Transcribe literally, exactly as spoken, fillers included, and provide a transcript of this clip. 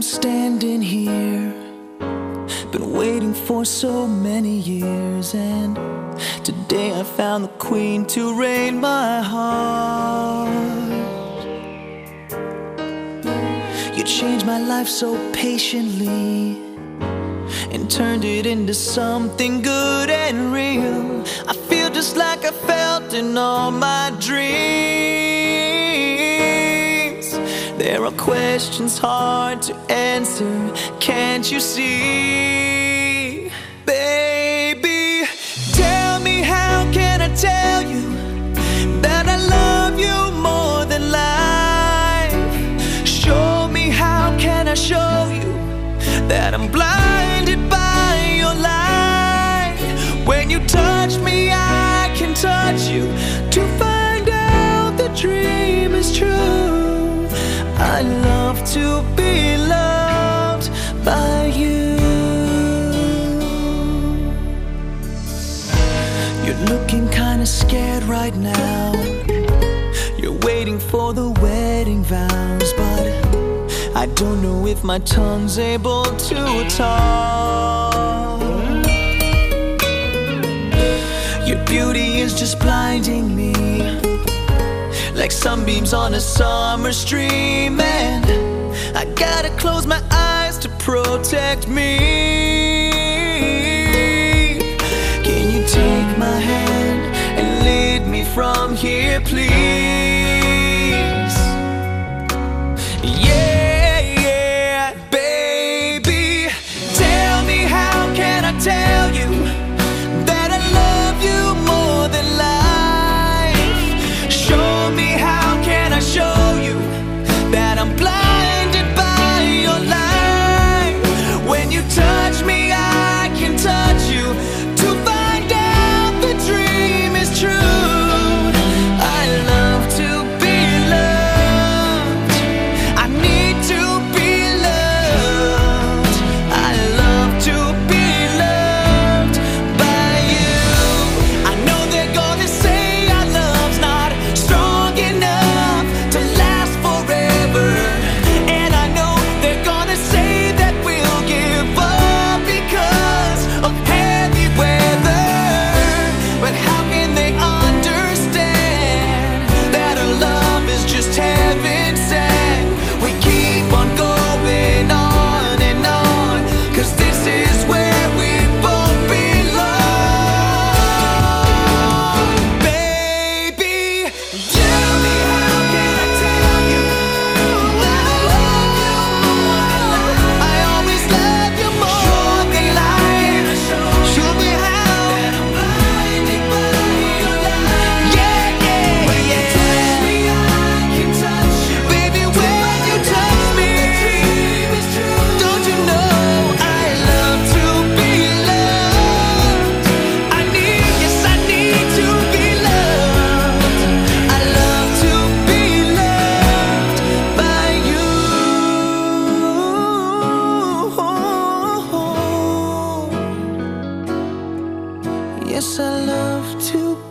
standing here, been waiting for so many years, and today I found the queen to reign my heart. You changed my life so patiently and turned it into something good and real. I feel just like I felt in all my dreams. There are questions hard to answer, can't you see? Baby, tell me, how can I tell you that I love you more than life? Show me, how can I show you that I'm blinded by your light? When you touch me, I can touch you to find out the dream is true. I love to be loved by you. You're looking kinda scared right now. You're waiting for the wedding vows, but I don't know if my tongue's able to talk. Your beauty is just blinding me, like sunbeams on a summer stream, and I gotta close my eyes to protect me. Can you take my hand and lead me from here, please? Yeah, yeah, baby, tell me, how can I tell you that I love you more than life? Show me, how can I show you that I'm blinded by your light? When you touch me, I can touch you to find out the dream is true. I love to be loved, I need to be loved. I love to be loved by you. I know they're gonna say our love's not strong enough to last forever, and I know they're gonna say that we'll give up because of heavy weather. But how can they understand that our love is just heaven sent? We keep on going on and on, 'cause this is where we both belong. Baby, tell me, how can I tell you that I love you more than life? I always love you more than life. Show me how that I'm blinded by your light. Yeah, yeah, yeah. When you touch me, I can touch you. Baby, when you touch me, don't you know I love to be loved? I need, yes, I need to be loved. I love to be loved by you. Yes, I love to